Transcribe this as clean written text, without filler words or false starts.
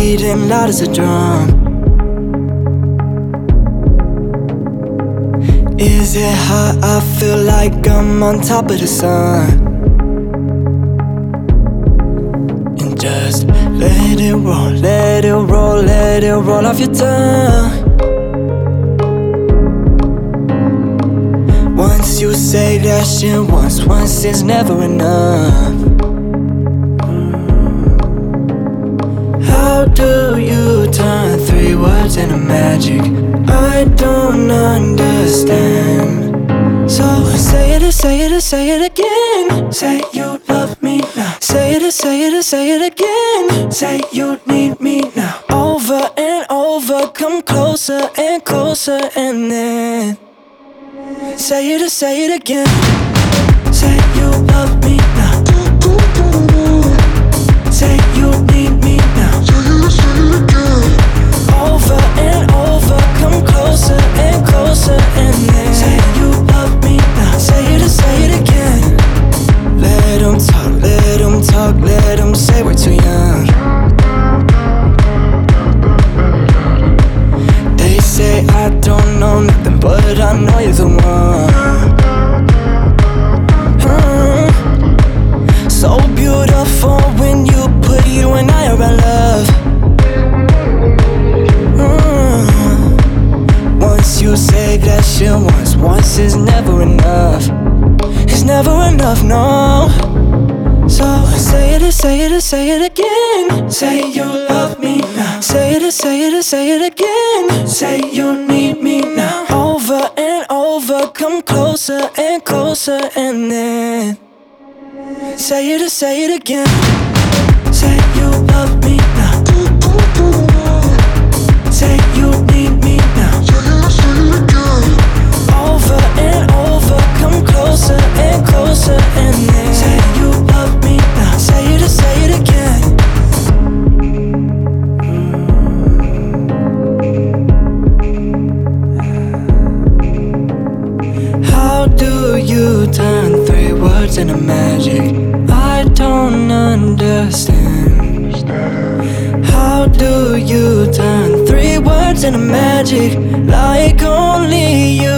beating loud as a drum. Is it hot? I feel like I'm on top of the sun. And just let it roll, let it roll, let it roll off your tongue. Once you say that shit once is never enough. How do you turn 3 words into magic? I don't understand. So say it, say it, say it again. Say you love me now. Say it, say it, say it again. Say you need me now. Over and over, come closer and closer, and then say it again. Say you love me now. Say you need me now. Over and over, come closer and closer, and then say you love me now. Say it again. Let 'em talk, let 'em talk, let 'em say we're too young. They say I don't know nothing, but I know you're the one. So beautiful when you put you and I are in love. Once you say that shit once is never enough. It's never enough, no. So say it, say it, say it again. Say you love me now. Say it, say it, say it again. Say you need me now. Over and over, come closer and closer, and then say it again. Say you love me now. Say you need me now. Over and over, come closer and closer, and then say you love me now. Say it again. How do you turn 3 words into magic? I don't understand. How do you turn 3 words into magic like only you